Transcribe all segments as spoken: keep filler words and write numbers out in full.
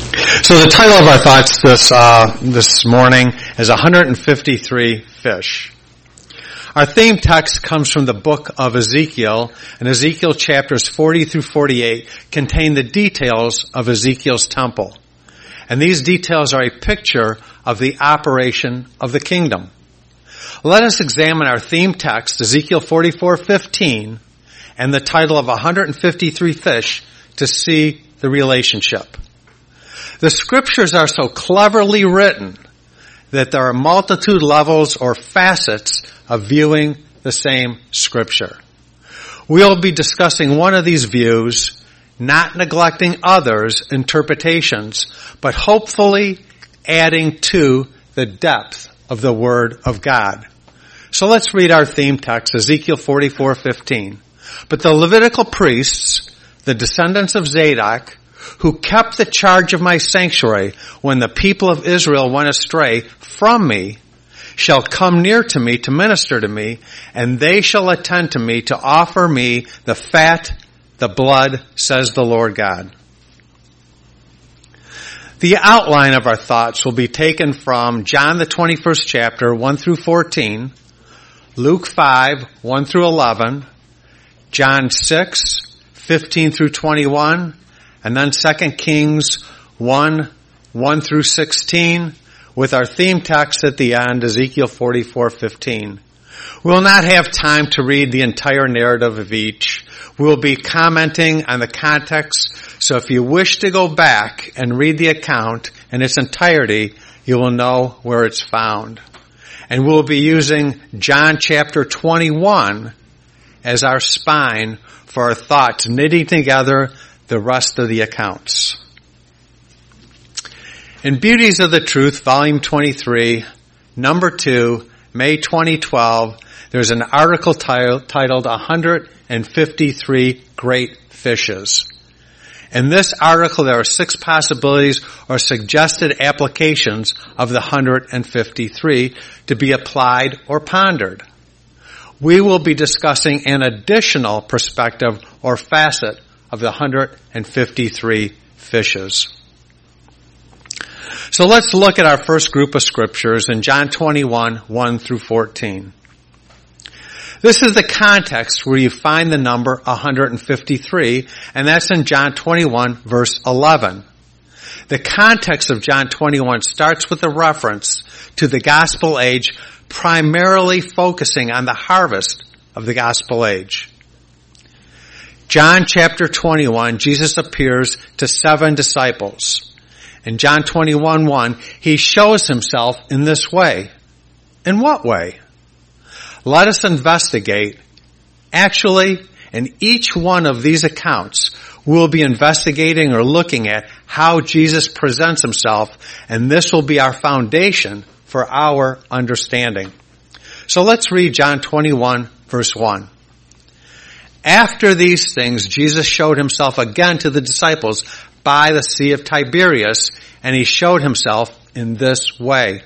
So the title of our thoughts this uh, this morning is one hundred fifty-three Fish. Our theme text comes from the book of Ezekiel, and Ezekiel chapters forty through forty-eight contain the details of Ezekiel's temple. And these details are a picture of the operation of the kingdom. Let us examine our theme text, Ezekiel forty-four fifteen, and the title of one hundred fifty-three Fish to see the relationship. The scriptures are so cleverly written that there are multitude levels or facets of viewing the same scripture. We'll be discussing one of these views, not neglecting others' interpretations, but hopefully adding to the depth of the Word of God. So let's read our theme text, Ezekiel forty-four fifteen. But the Levitical priests, the descendants of Zadok, who kept the charge of my sanctuary when the people of Israel went astray from me, shall come near to me to minister to me, and they shall attend to me to offer me the fat, the blood, says the Lord God. The outline of our thoughts will be taken from John the twenty-first chapter, one through fourteen, Luke five, one through eleven, John six, fifteen through twenty-one, and then Second Kings one, one through sixteen, with our theme text at the end, Ezekiel forty-four fifteen. We will not have time to read the entire narrative of each. We will be commenting on the context, so if you wish to go back and read the account in its entirety, you will know where it's found. And we'll be using John chapter twenty-one as our spine for our thoughts, knitting together the rest of the accounts. In Beauties of the Truth, volume twenty-three, number two, May twenty twelve, there's an article titled, titled one hundred fifty-three Great Fishes. In this article, there are six possibilities or suggested applications of the one hundred fifty-three to be applied or pondered. We will be discussing an additional perspective or facet of the one hundred fifty-three fishes. So let's look at our first group of scriptures in John twenty-one, one through fourteen. This is the context where you find the number one hundred fifty-three, and that's in John twenty-one, verse eleven. The context of John twenty-one starts with a reference to the gospel age, primarily focusing on the harvest of the gospel age. John chapter twenty-one, Jesus appears to seven disciples. In John twenty-one, one, he shows himself in this way. In what way? Let us investigate. Actually, in each one of these accounts, we'll be investigating or looking at how Jesus presents himself, and this will be our foundation for our understanding. So let's read John twenty-one, verse one. After these things, Jesus showed himself again to the disciples by the Sea of Tiberias, and he showed himself in this way.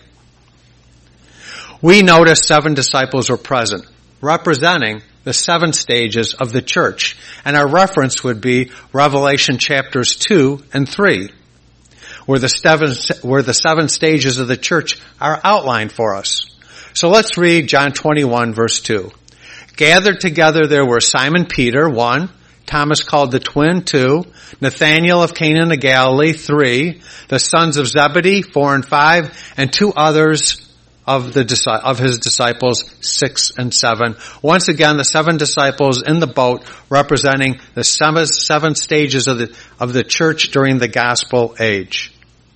We notice seven disciples were present, representing the seven stages of the church, and our reference would be Revelation chapters two and three, where the seven, where the seven stages of the church are outlined for us. So let's read John twenty-one, verse two. Gathered together there were Simon Peter, one, Thomas called the twin, two, Nathanael of Cana of Galilee, three, the sons of Zebedee, four and five, and two others of the of his disciples, six and seven. Once again, the seven disciples in the boat representing the seven, seven stages of the of the church during the gospel age.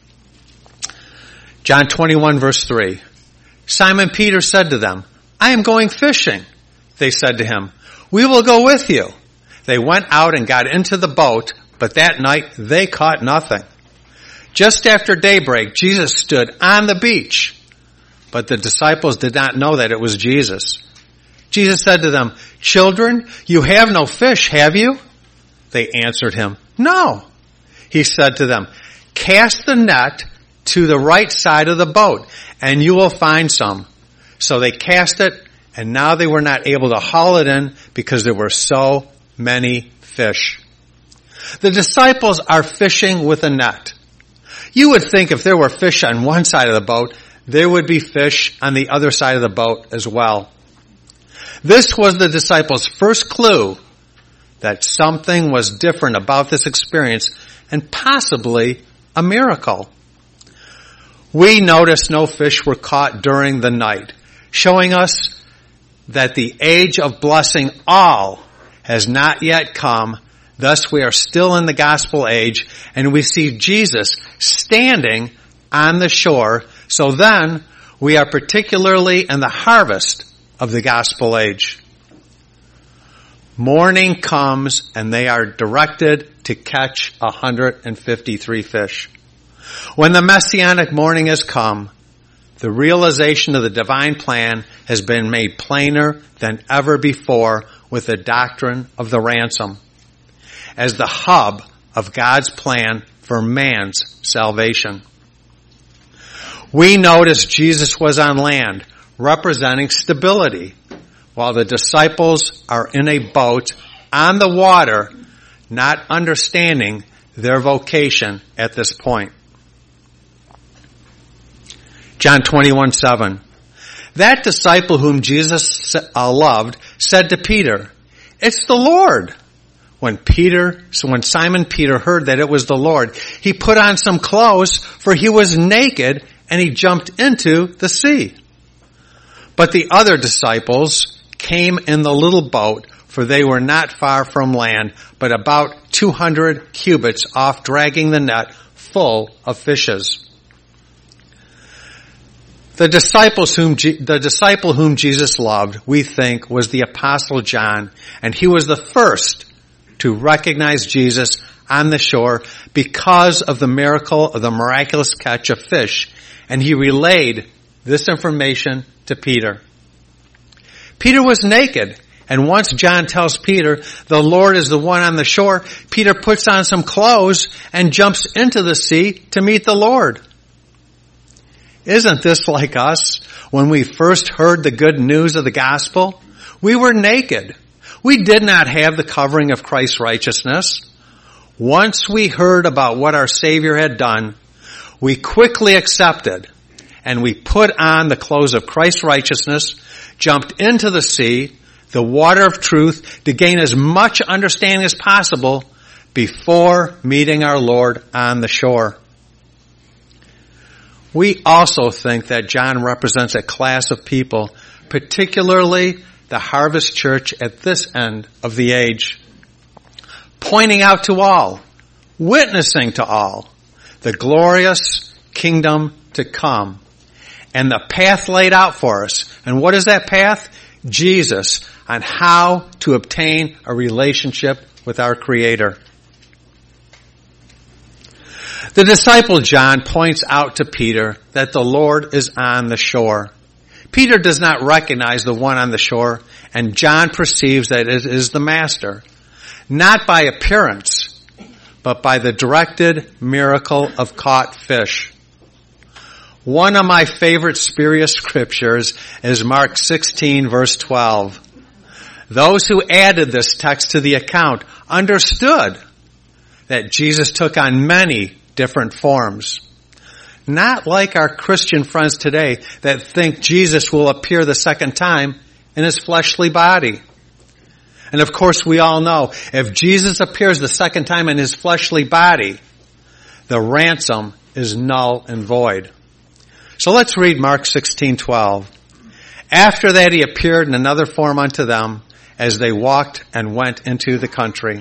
John twenty-one, verse three. Simon Peter said to them, I am going fishing. They said to him, we will go with you. They went out and got into the boat, but that night they caught nothing. Just after daybreak, Jesus stood on the beach, but the disciples did not know that it was Jesus. Jesus said to them, children, you have no fish, have you? They answered him, no. He said to them, cast the net to the right side of the boat, and you will find some. So they cast it, and now they were not able to haul it in because there were so many fish. The disciples are fishing with a net. You would think if there were fish on one side of the boat, there would be fish on the other side of the boat as well. This was the disciples' first clue that something was different about this experience and possibly a miracle. We notice no fish were caught during the night, showing us that the age of blessing all has not yet come. Thus we are still in the gospel age, and we see Jesus standing on the shore. So then we are particularly in the harvest of the gospel age. Morning comes, and they are directed to catch one hundred fifty-three fish. When the messianic morning has come, the realization of the divine plan has been made plainer than ever before with the doctrine of the ransom as the hub of God's plan for man's salvation. We notice Jesus was on land, representing stability, while the disciples are in a boat on the water, not understanding their vocation at this point. John twenty-one seven. That disciple whom Jesus loved said to Peter, "It's the Lord." When Peter, so when Simon Peter heard that it was the Lord, he put on some clothes, for he was naked, and he jumped into the sea. But the other disciples came in the little boat, for they were not far from land, but about two hundred cubits off, dragging the net full of fishes. The disciples whom the disciple whom Jesus loved, we think, was the Apostle John, and he was the first to recognize Jesus on the shore because of the miracle of the miraculous catch of fish, and he relayed this information to Peter. Peter was naked, and once John tells Peter the Lord is the one on the shore, Peter puts on some clothes and jumps into the sea to meet the Lord. Isn't this like us when we first heard the good news of the gospel? We were naked. We did not have the covering of Christ's righteousness. Once we heard about what our Savior had done, we quickly accepted, and we put on the clothes of Christ's righteousness, jumped into the sea, the water of truth, to gain as much understanding as possible before meeting our Lord on the shore. We also think that John represents a class of people, particularly the Harvest Church at this end of the age, pointing out to all, witnessing to all, the glorious kingdom to come, and the path laid out for us. And what is that path? Jesus, on how to obtain a relationship with our Creator. The disciple John points out to Peter that the Lord is on the shore. Peter does not recognize the one on the shore, and John perceives that it is the Master, not by appearance, but by the directed miracle of caught fish. One of my favorite spurious scriptures is Mark sixteen, verse twelve. Those who added this text to the account understood that Jesus took on many different forms. Not like our Christian friends today that think Jesus will appear the second time in his fleshly body. And of course we all know, if Jesus appears the second time in his fleshly body, the ransom is null and void. So let's read Mark sixteen twelve. After that he appeared in another form unto them as they walked and went into the country.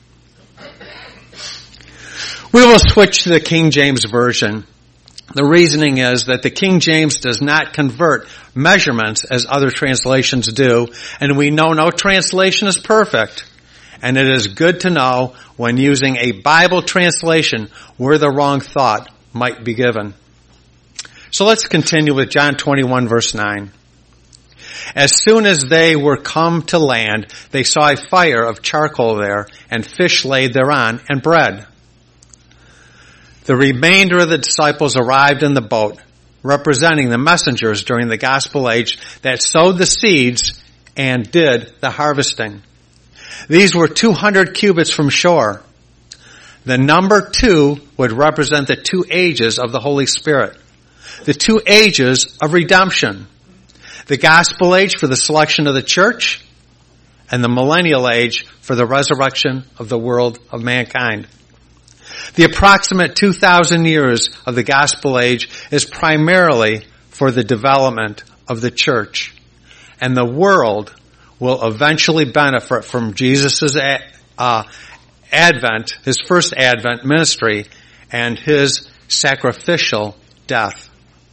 We will switch to the King James Version. The reasoning is that the King James does not convert measurements as other translations do, and we know no translation is perfect. And it is good to know when using a Bible translation where the wrong thought might be given. So let's continue with John twenty-one verse nine. As soon as they were come to land, they saw a fire of charcoal there, and fish laid thereon, and bread. The remainder of the disciples arrived in the boat, representing the messengers during the gospel age that sowed the seeds and did the harvesting. These were two hundred cubits from shore. The number two would represent the two ages of the Holy Spirit. The two ages of redemption. The gospel age for the selection of the church, and the millennial age for the resurrection of the world of mankind. The approximate two thousand years of the gospel age is primarily for the development of the church. And the world will eventually benefit from Jesus' uh, advent, his first advent ministry, and his sacrificial death.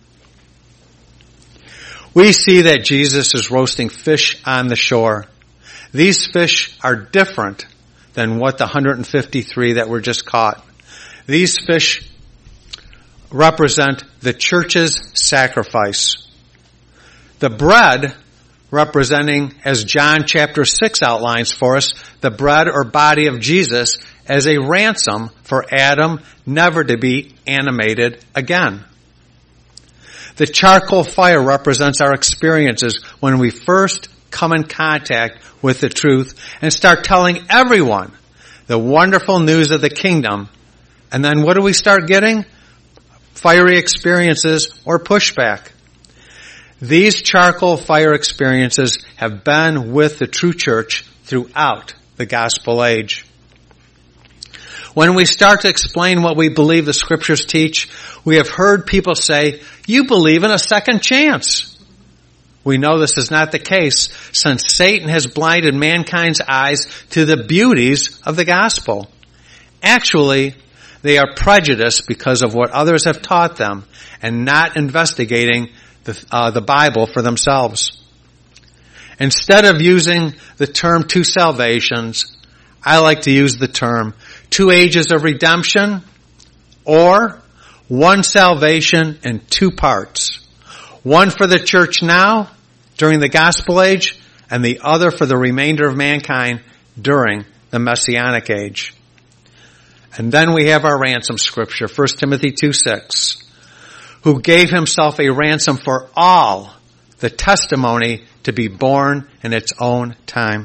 We see that Jesus is roasting fish on the shore. These fish are different than what the one hundred fifty-three that were just caught. These fish represent the church's sacrifice. The bread representing, as John chapter six outlines for us, the bread or body of Jesus as a ransom for Adam never to be animated again. The charcoal fire represents our experiences when we first come in contact with the truth and start telling everyone the wonderful news of the kingdom. And then what do we start getting? Fiery experiences or pushback. These charcoal fire experiences have been with the true church throughout the gospel age. When we start to explain what we believe the scriptures teach, we have heard people say, "You believe in a second chance." We know this is not the case, since Satan has blinded mankind's eyes to the beauties of the gospel. Actually, they are prejudiced because of what others have taught them and not investigating the, uh, the Bible for themselves. Instead of using the term two salvations, I like to use the term two ages of redemption, or one salvation in two parts. One for the church now, during the gospel age, and the other for the remainder of mankind during the messianic age. And then we have our ransom scripture, First Timothy two six, who gave himself a ransom for all, the testimony to be born in its own time.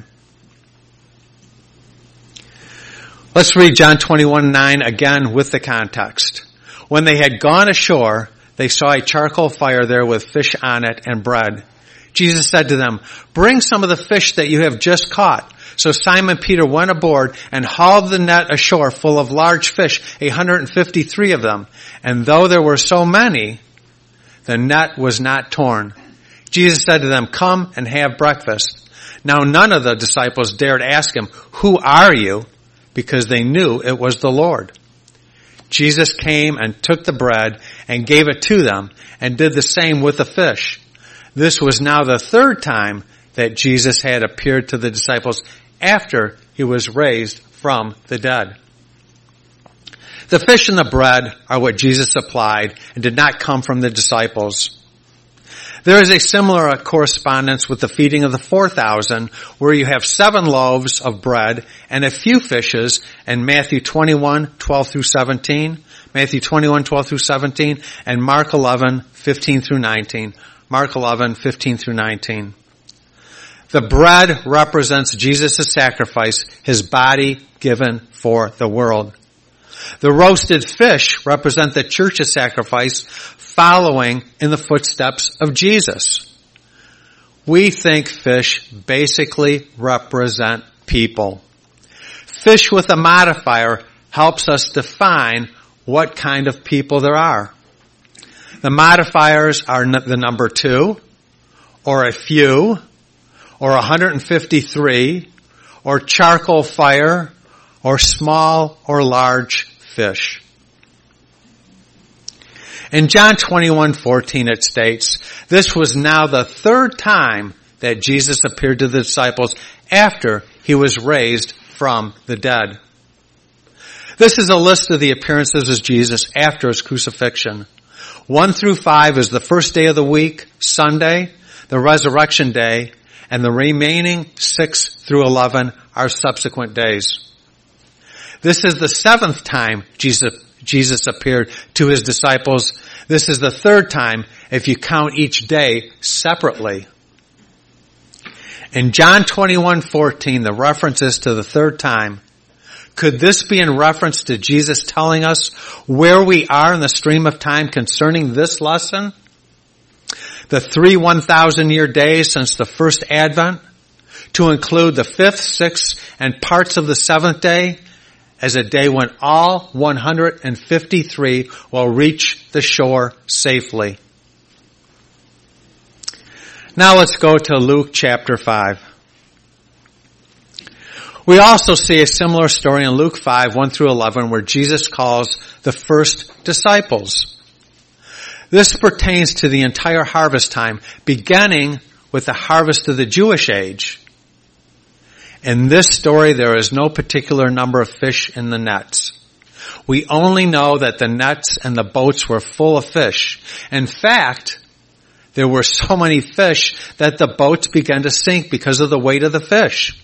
Let's read John twenty-one nine again with the context. When they had gone ashore, they saw a charcoal fire there with fish on it and bread. Jesus said to them, "Bring some of the fish that you have just caught." So Simon Peter went aboard and hauled the net ashore full of large fish, one hundred fifty-three of them. And though there were so many, the net was not torn. Jesus said to them, "Come and have breakfast." Now none of the disciples dared ask him, "Who are you?" because they knew it was the Lord. Jesus came and took the bread and gave it to them and did the same with the fish. This was now the third time that Jesus had appeared to the disciples after he was raised from the dead. The fish and the bread are what Jesus supplied and did not come from the disciples. There is a similar correspondence with the feeding of the four thousand, where you have seven loaves of bread and a few fishes in Matthew twenty-one twelve through seventeen, Matthew twenty-one twelve through seventeen, and Mark eleven fifteen through nineteen, Mark eleven fifteen through nineteen. The bread represents Jesus' sacrifice, his body given for the world. The roasted fish represent the church's sacrifice, following in the footsteps of Jesus. We think fish basically represent people. Fish with a modifier helps us define what kind of people there are. The modifiers are the number two, or a few, or one hundred fifty-three, or charcoal fire, or small or large fish. In John twenty-one fourteen it states, "This was now the third time that Jesus appeared to the disciples after he was raised from the dead." This is a list of the appearances of Jesus after his crucifixion. One through five is the first day of the week, Sunday, the resurrection day, and the remaining six through eleven are subsequent days. This is the seventh time Jesus, Jesus appeared to his disciples. This is the third time if you count each day separately. In John twenty-one fourteen, the references to the third time Could this be in reference to Jesus telling us where we are in the stream of time concerning this lesson? The three one thousand year days since the first Advent, to include the fifth, sixth, and parts of the seventh day, as a day when all one hundred fifty-three will reach the shore safely. Now let's go to Luke chapter five. We also see a similar story in Luke five, one through eleven, where Jesus calls the first disciples. This pertains to the entire harvest time, beginning with the harvest of the Jewish age. In this story, there is no particular number of fish in the nets. We only know that the nets and the boats were full of fish. In fact, there were so many fish that the boats began to sink because of the weight of the fish.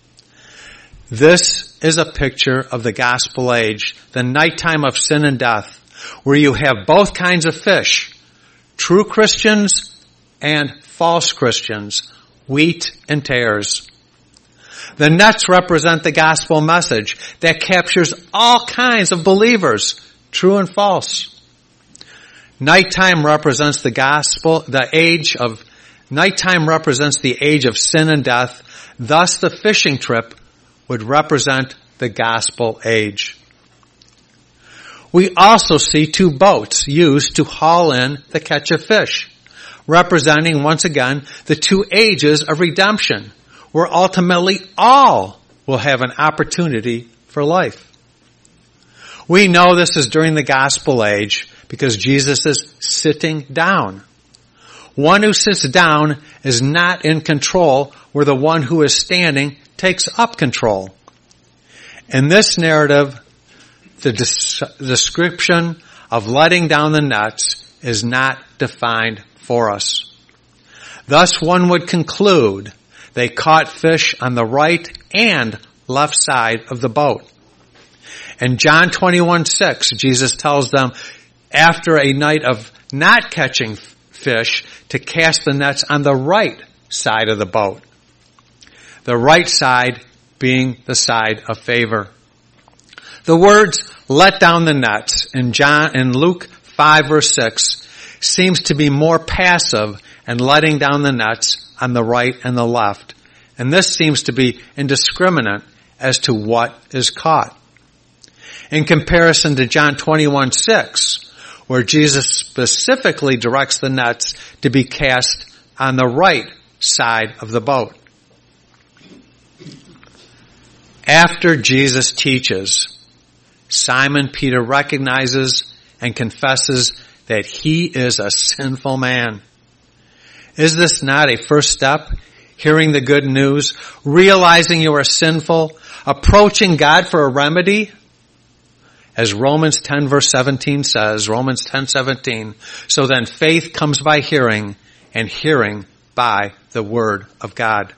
This is a picture of the gospel age, the nighttime of sin and death, where you have both kinds of fish, true Christians and false Christians, wheat and tares. The nets represent the gospel message that captures all kinds of believers, true and false. Nighttime represents the gospel, the age of, nighttime represents the age of sin and death. Thus the fishing trip would represent the gospel age. We also see two boats used to haul in the catch of fish, representing once again the two ages of redemption, where ultimately all will have an opportunity for life. We know this is during the gospel age because Jesus is sitting down. One who sits down is not in control, where the one who is standing takes up control. In this narrative, the des- description of letting down the nets is not defined for us. Thus, one would conclude they caught fish on the right and left side of the boat. In John twenty-one six, Jesus tells them, after a night of not catching fish, to cast the nets on the right side of the boat. The right side being the side of favor. The words, let down the nets, in John, in Luke five verse six, seems to be more passive and letting down the nets on the right and the left. And this seems to be indiscriminate as to what is caught. In comparison to John twenty-one six, where Jesus specifically directs the nets to be cast on the right side of the boat. After Jesus teaches, Simon Peter recognizes and confesses that he is a sinful man. Is this not a first step? Hearing the good news, realizing you are sinful, approaching God for a remedy? As Romans ten verse seventeen says, Romans ten seventeen, so then faith comes by hearing, and hearing by the word of God.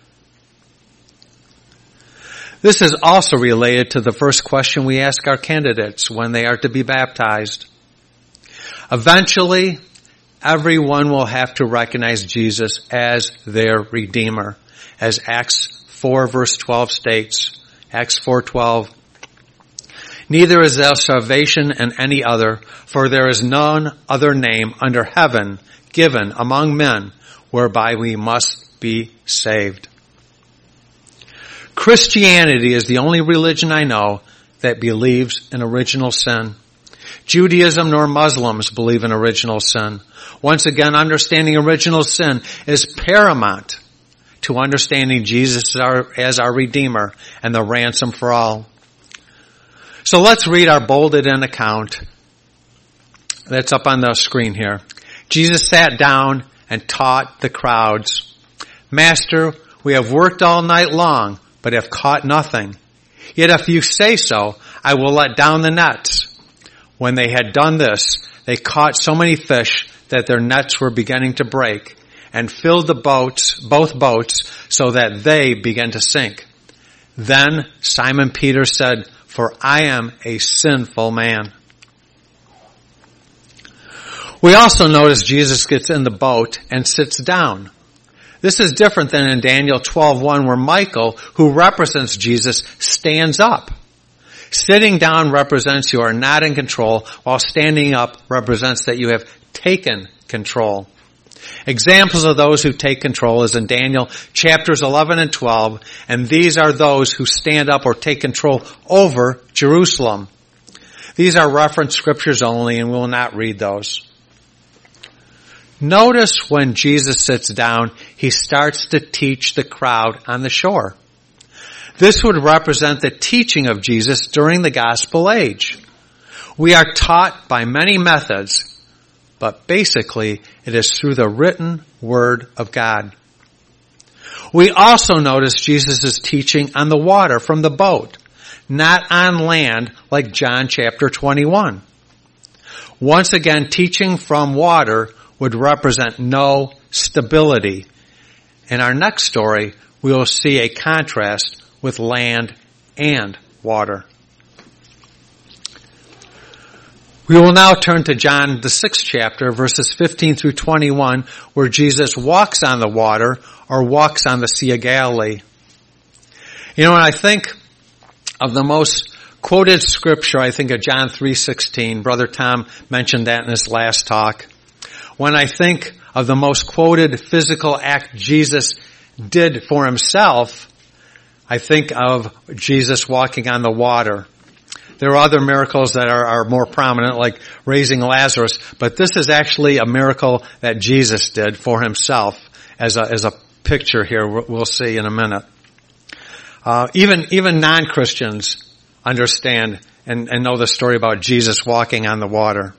This is also related to the first question we ask our candidates when they are to be baptized. Eventually, everyone will have to recognize Jesus as their Redeemer, as Acts four verse twelve states. Acts four twelve. Neither is there salvation in any other, for there is none other name under heaven given among men whereby we must be saved. Christianity is the only religion I know that believes in original sin. Judaism nor Muslims believe in original sin. Once again, understanding original sin is paramount to understanding Jesus as our, as our Redeemer and the ransom for all. So let's read our bolded in account that's up on the screen here. Jesus sat down and taught the crowds. Master, we have worked all night long, but have caught nothing. Yet if you say so, I will let down the nets. When they had done this, they caught so many fish that their nets were beginning to break, and filled the boats, both boats, so that they began to sink. Then Simon Peter said, for I am a sinful man. We also notice Jesus gets in the boat and sits down. This is different than in Daniel twelve one, where Michael, who represents Jesus, stands up. Sitting down represents you are not in control, while standing up represents that you have taken control. Examples of those who take control is in Daniel chapters eleven and twelve, and these are those who stand up or take control over Jerusalem. These are reference scriptures only, and we will not read those. Notice when Jesus sits down, he starts to teach the crowd on the shore. This would represent the teaching of Jesus during the gospel age. We are taught by many methods, but basically it is through the written word of God. We also notice Jesus' teaching on the water from the boat, not on land like John chapter twenty-one. Once again, teaching from water would represent no stability. In our next story, we will see a contrast with land and water. We will now turn to John, the sixth chapter, verses fifteen through twenty-one, where Jesus walks on the water or walks on the Sea of Galilee. You know, when I think of the most quoted scripture, I think of John three sixteen. Brother Tom mentioned that in his last talk. When I think of the most quoted physical act Jesus did for himself, I think of Jesus walking on the water. There are other miracles that are, are more prominent, like raising Lazarus, but this is actually a miracle that Jesus did for himself as a, as a picture here we'll see in a minute. Uh, even, even non-Christians understand and, and know the story about Jesus walking on the water.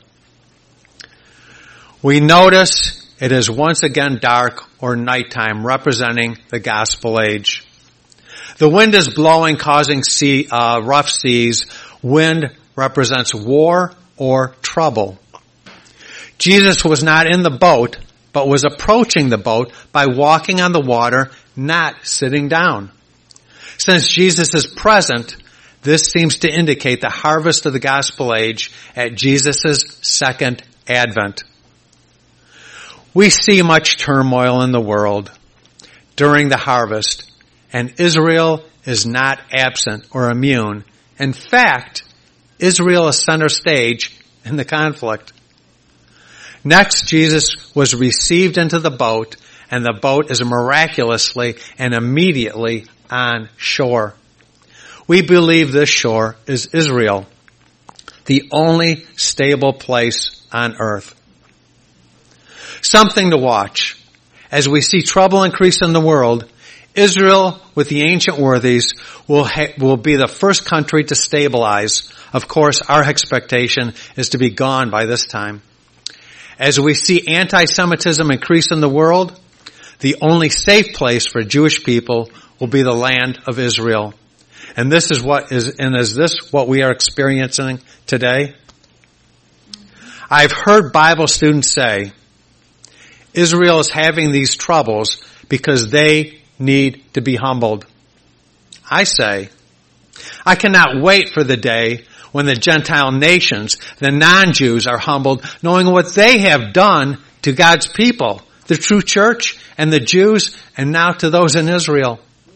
We notice it is once again dark or nighttime, representing the gospel age. The wind is blowing, causing sea, uh, rough seas. Wind represents war or trouble. Jesus was not in the boat, but was approaching the boat by walking on the water, not sitting down. Since Jesus is present, this seems to indicate the harvest of the gospel age at Jesus' second advent. We see much turmoil in the world during the harvest, and Israel is not absent or immune. In fact, Israel is center stage in the conflict. Next, Jesus was received into the boat, and the boat is miraculously and immediately on shore. We believe this shore is Israel, the only stable place on earth. Something to watch. As we see trouble increase in the world, Israel, with the ancient worthies, will ha- will be the first country to stabilize. Of course, our expectation is to be gone by this time. As we see anti-Semitism increase in the world, the only safe place for Jewish people will be the land of Israel. And this is what is, and is this what we are experiencing today? I've heard Bible students say, Israel is having these troubles because they need to be humbled. I say, I cannot wait for the day when the Gentile nations, the non-Jews, are humbled, knowing what they have done to God's people, the true church and the Jews, and now to those in Israel.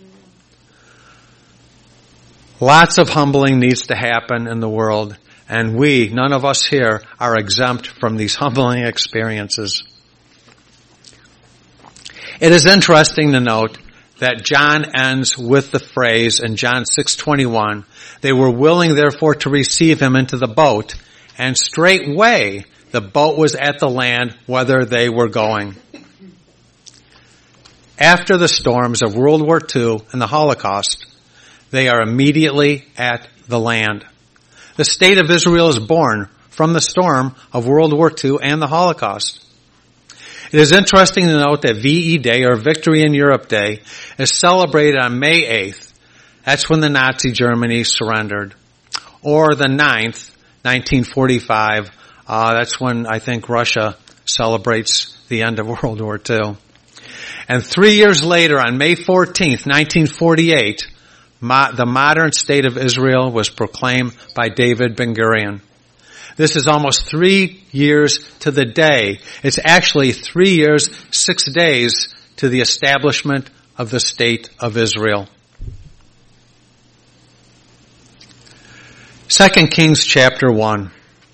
Lots of humbling needs to happen in the world, and we, none of us here, are exempt from these humbling experiences. It is interesting to note that John ends with the phrase in John six twenty-one, they were willing therefore to receive him into the boat, and straightway the boat was at the land whither they were going. After the storms of World War Two and the Holocaust, they are immediately at the land. The state of Israel is born from the storm of World War Two and the Holocaust. It is interesting to note that V E Day, or Victory in Europe Day, is celebrated on May eighth. That's when the Nazi Germany surrendered. Or the ninth, nineteen forty-five, uh, that's when I think Russia celebrates the end of World War Two. And three years later, on May fourteenth, nineteen forty-eight, mo- the modern state of Israel was proclaimed by David Ben-Gurion. This is almost three years to the day. It's actually three years, six days to the establishment of the state of Israel. Second Kings chapter one.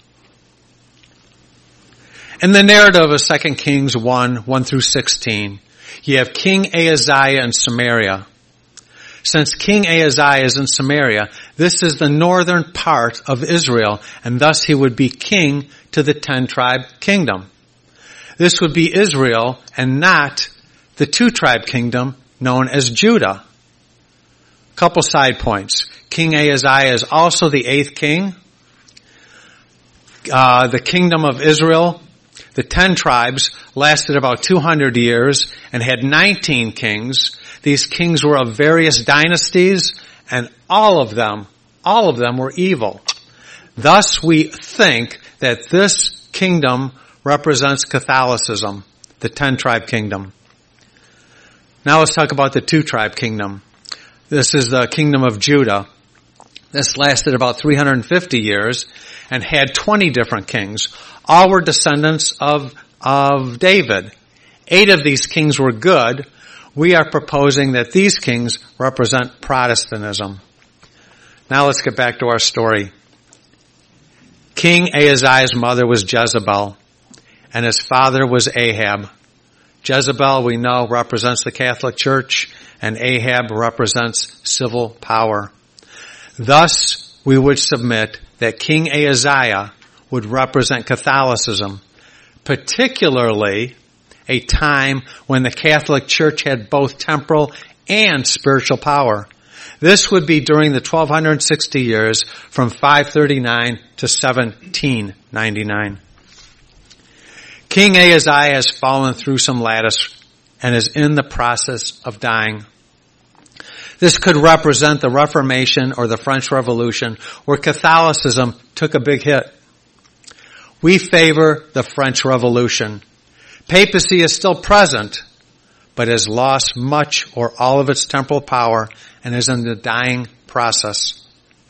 In the narrative of Second Kings one, one through sixteen, you have King Ahaziah in Samaria. Since King Ahaziah is in Samaria, this is the northern part of Israel, and thus he would be king to the ten-tribe kingdom. This would be Israel and not the two-tribe kingdom known as Judah. Couple side points. King Ahaziah is also the eighth king. Uh, the kingdom of Israel, the ten tribes, lasted about two hundred years and had nineteen kings. These kings were of various dynasties, and all of them, all of them were evil. Thus we think that this kingdom represents Catholicism, the ten-tribe kingdom. Now let's talk about the two-tribe kingdom. This is the kingdom of Judah. This lasted about three hundred fifty years and had twenty different kings. All were descendants of, of David. Eight of these kings were good. We are proposing that these kings represent Protestantism. Now let's get back to our story. King Ahaziah's mother was Jezebel, and his father was Ahab. Jezebel, we know, represents the Catholic Church, and Ahab represents civil power. Thus, we would submit that King Ahaziah would represent Catholicism, particularly a time when the Catholic Church had both temporal and spiritual power. This would be during the twelve sixty years from five thirty-nine to seventeen ninety-nine. King Ahaziah has fallen through some lattice and is in the process of dying. This could represent the Reformation or the French Revolution, where Catholicism took a big hit. We favor the French Revolution. Papacy is still present, but has lost much or all of its temporal power and is in the dying process.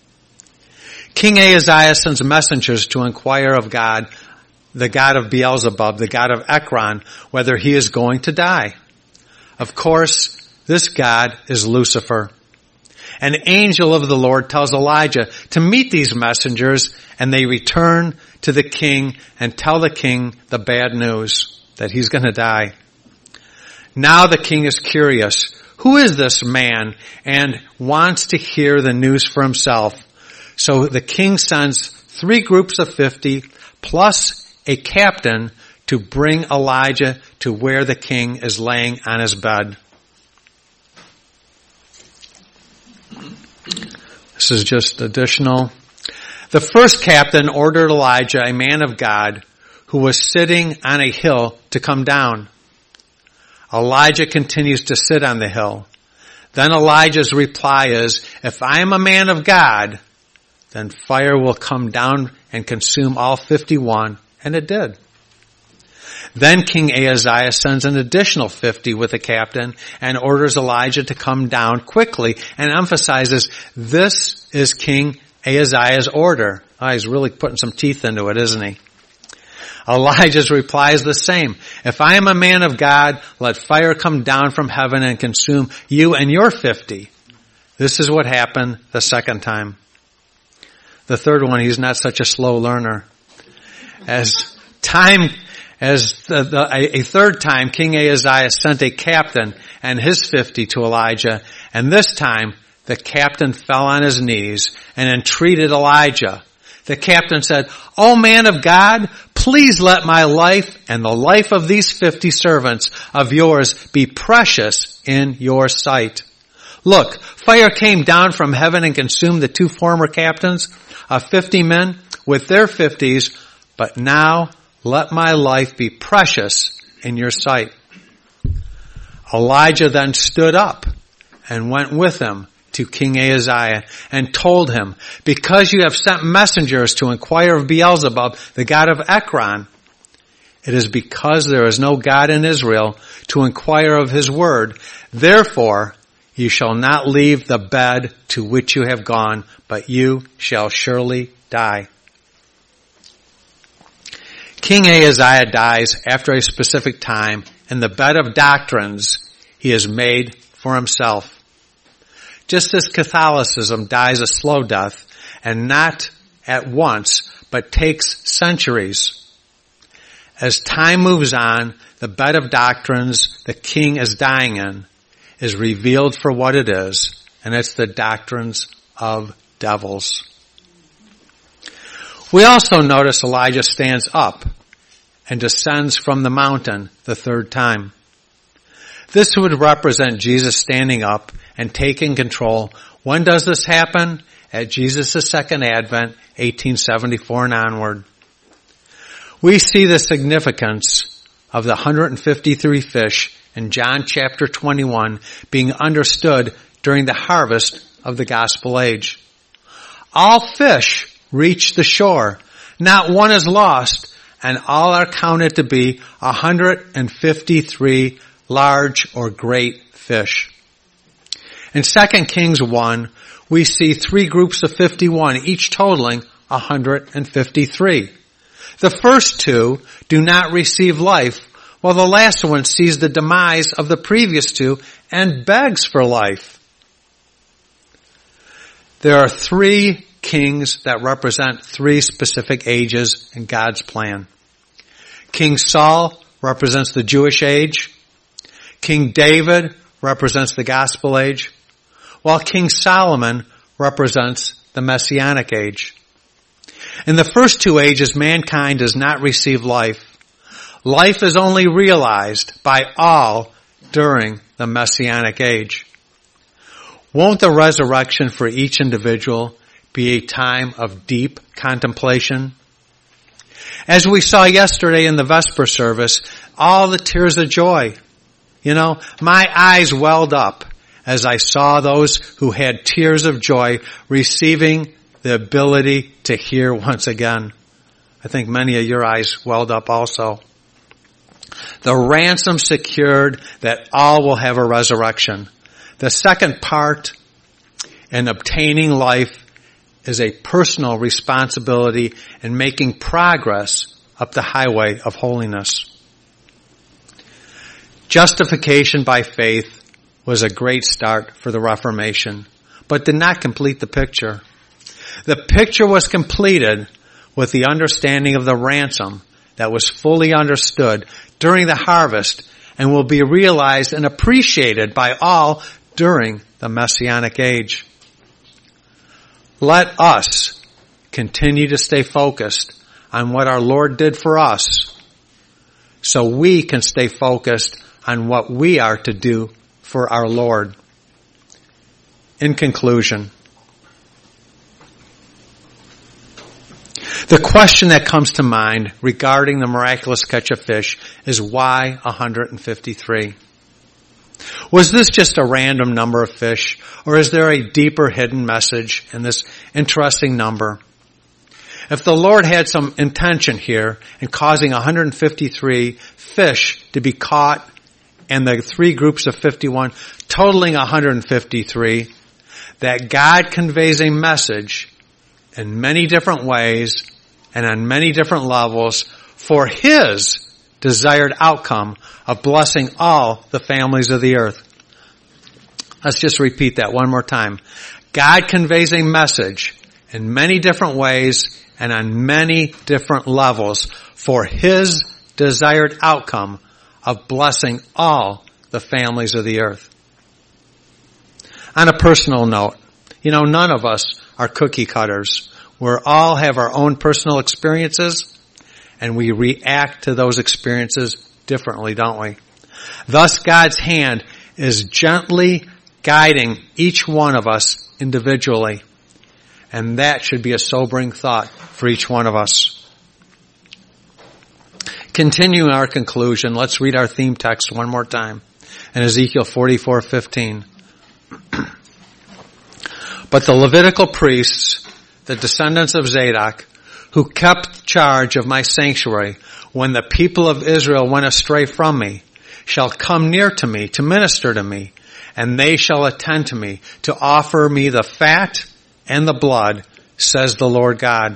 King Ahaziah sends messengers to inquire of God, the god of Beelzebub, the god of Ekron, whether he is going to die. Of course, this god is Lucifer. An angel of the Lord tells Elijah to meet these messengers, and they return to the king and tell the king the bad news, that he's going to die. Now the king is curious. Who is this man? And wants to hear the news for himself. So the king sends three groups of fifty plus a captain to bring Elijah to where the king is laying on his bed. This is just additional. The first captain ordered Elijah, a man of God, who was sitting on a hill, to come down. Elijah continues to sit on the hill. Then Elijah's reply is, if I am a man of God, then fire will come down and consume all fifty-one. And it did. Then King Ahaziah sends an additional fifty with a captain and orders Elijah to come down quickly and emphasizes this is King Ahaziah's order. Oh, he's really putting some teeth into it, isn't he? Elijah's reply is the same. If I am a man of God, let fire come down from heaven and consume you and your fifty. This is what happened the second time. The third one, he's not such a slow learner. As time, as the, the, a, a third time, King Ahaziah sent a captain and his fifty to Elijah, and this time the captain fell on his knees and entreated Elijah. The captain said, "O man of God, please let my life and the life of these fifty servants of yours be precious in your sight. Look, fire came down from heaven and consumed the two former captains of fifty men with their fifties, but now let my life be precious in your sight." Elijah then stood up and went with him to King Ahaziah and told him, because you have sent messengers to inquire of Beelzebub, the god of Ekron, it is because there is no God in Israel to inquire of his word. Therefore, you shall not leave the bed to which you have gone, but you shall surely die. King Ahaziah dies after a specific time in the bed of doctrines he has made for himself. Just as Catholicism dies a slow death and not at once, but takes centuries. As time moves on, the bed of doctrines the king is dying in is revealed for what it is, and it's the doctrines of devils. We also notice Elijah stands up and descends from the mountain the third time. This would represent Jesus standing up and taking control. When does this happen? At Jesus' second advent, eighteen seventy-four and onward. We see the significance of the one hundred fifty-three fish in John chapter twenty-one being understood during the harvest of the gospel age. All fish reach the shore. Not one is lost, and all are counted to be one hundred fifty-three large or great fish. In Second Kings one, we see three groups of fifty-one, each totaling one hundred fifty-three. The first two do not receive life, while the last one sees the demise of the previous two and begs for life. There are three kings that represent three specific ages in God's plan. King Saul represents the Jewish age. King David represents the gospel age, while King Solomon represents the messianic age. In the first two ages, mankind does not receive life. Life is only realized by all during the messianic age. Won't the resurrection for each individual be a time of deep contemplation? As we saw yesterday in the Vesper service, all the tears of joy. You know, my eyes welled up as I saw those who had tears of joy receiving the ability to hear once again. I think many of your eyes welled up also. The ransom secured that all will have a resurrection. The second part in obtaining life is a personal responsibility in making progress up the highway of holiness. Justification by faith was a great start for the Reformation, but did not complete the picture. The picture was completed with the understanding of the ransom that was fully understood during the harvest and will be realized and appreciated by all during the Messianic age. Let us continue to stay focused on what our Lord did for us so we can stay focused on what we are to do for our Lord. In conclusion, the question that comes to mind regarding the miraculous catch of fish is why one hundred fifty-three? Was this just a random number of fish, or is there a deeper hidden message in this interesting number? If the Lord had some intention here in causing one hundred fifty-three fish to be caught and the three groups of fifty-one totaling one hundred fifty-three, that God conveys a message in many different ways and on many different levels for His desired outcome of blessing all the families of the earth. Let's just repeat that one more time. God conveys a message in many different ways and on many different levels for His desired outcome of blessing all the families of the earth. On a personal note, you know, none of us are cookie cutters. We all have our own personal experiences, and we react to those experiences differently, don't we? Thus, God's hand is gently guiding each one of us individually, and that should be a sobering thought for each one of us. Continuing our conclusion, let's read our theme text one more time in Ezekiel forty-four fifteen. But the Levitical priests, the descendants of Zadok, who kept charge of my sanctuary when the people of Israel went astray from me, shall come near to me to minister to me, and they shall attend to me to offer me the fat and the blood, says the Lord God.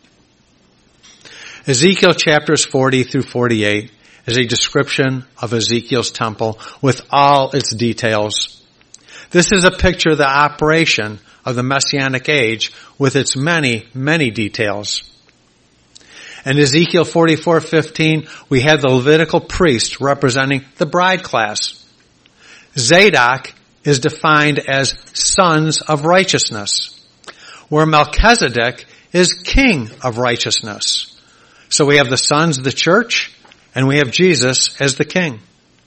Ezekiel chapters forty through forty-eight is a description of Ezekiel's temple with all its details. This is a picture of the operation of the Messianic age with its many, many details. In Ezekiel forty-four fifteen, we have the Levitical priest representing the bride class. Zadok is defined as sons of righteousness, where Melchizedek is king of righteousness. So we have the sons of the church, and we have Jesus as the king.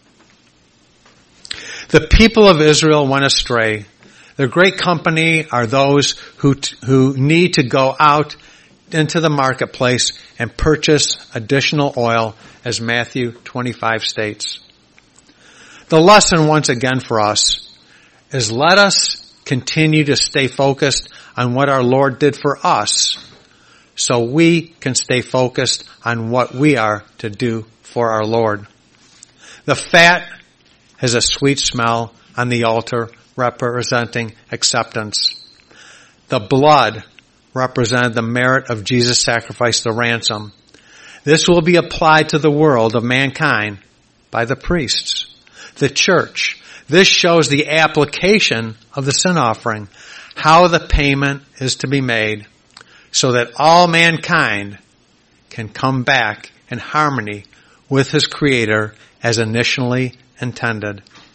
The people of Israel went astray. Their great company are those who, who need to go out into the marketplace and purchase additional oil, as Matthew twenty-five states. The lesson once again for us is let us continue to stay focused on what our Lord did for us so we can stay focused on what we are to do for our Lord. The fat has a sweet smell on the altar representing acceptance. The blood represented the merit of Jesus' sacrifice, the ransom. This will be applied to the world of mankind by the priests, the church. This shows the application of the sin offering, how the payment is to be made so that all mankind can come back in harmony with his Creator as initially intended.